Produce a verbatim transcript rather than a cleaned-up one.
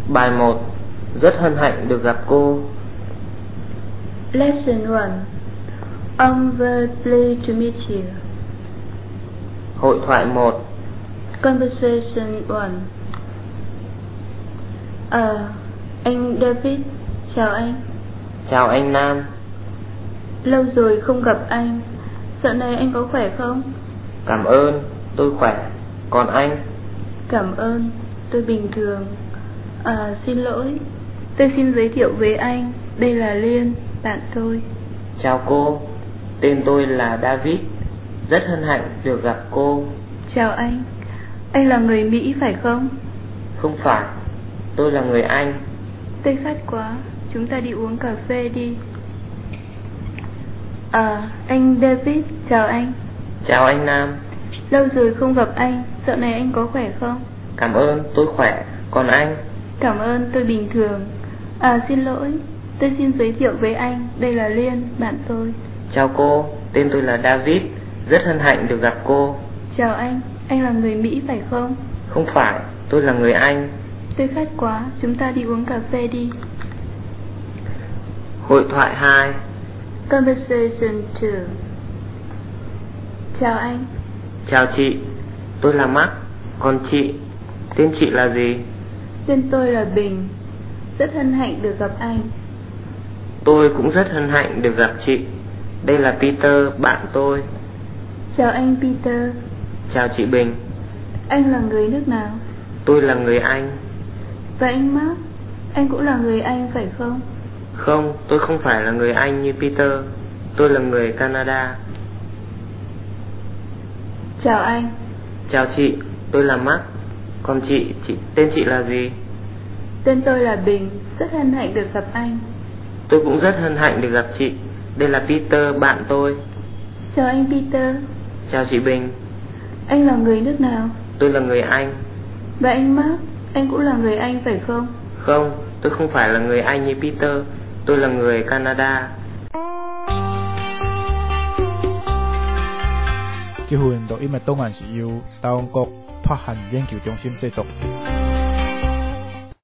Bài một. Rất hân hạnh được gặp cô. Lesson one. I'm very pleased to meet you. Hội thoại một. Conversation one. Ờ, anh David, chào anh. Chào anh Nam. Lâu rồi không gặp anh. Dạo này anh có khỏe không? Cảm ơn, tôi khỏe. Còn anh? Cảm ơn, tôi bình thường. À, xin lỗi, tôi xin giới thiệu với anh. Đây là Liên, bạn tôi. Chào cô, tên tôi là David. Rất hân hạnh được gặp cô. Chào anh, anh là người Mỹ phải không? Không phải, tôi là người Anh. Tươi khát quá, chúng ta đi uống cà phê đi. À, anh David, chào anh. Chào anh Nam. Lâu rồi không gặp anh, dạo này anh có khỏe không? Cảm ơn, tôi khỏe. Còn anh? Cảm ơn, tôi bình thường. À, xin lỗi, tôi xin giới thiệu với anh. Đây là Liên, bạn tôi. Chào cô, tên tôi là David. Rất hân hạnh được gặp cô. Chào anh, anh là người Mỹ phải không? Không phải, tôi là người Anh. Tôi khát quá, chúng ta đi uống cà phê đi. Hội thoại hai. Conversation two. Chào anh. Chào chị, tôi là Mark. Còn chị, tên chị là gì? Tên tôi là Bình. Rất hân hạnh được gặp anh. Tôi cũng rất hân hạnh được gặp chị. Đây là Peter, bạn tôi. Chào anh Peter. Chào chị Bình. Anh là người nước nào? Tôi là người Anh. Và anh Mark, anh cũng là người Anh phải không? Không, tôi không phải là người Anh như Peter. Tôi là người Canada. Chào anh. Chào chị, tôi là Mark. Còn chị, chị tên chị là gì? Tên tôi là Bình. Rất hân hạnh được gặp anh. Tôi cũng rất hân hạnh được gặp chị. Đây là Peter, bạn tôi. Chào anh Peter. Chào chị Bình. Anh là người nước nào? Tôi là người Anh. Và anh Mark, anh cũng là người Anh phải không? Không, tôi không phải là người Anh như Peter. Tôi là người Canada. 這份錄音嘅檔案是由台灣國脫限研究中心製作。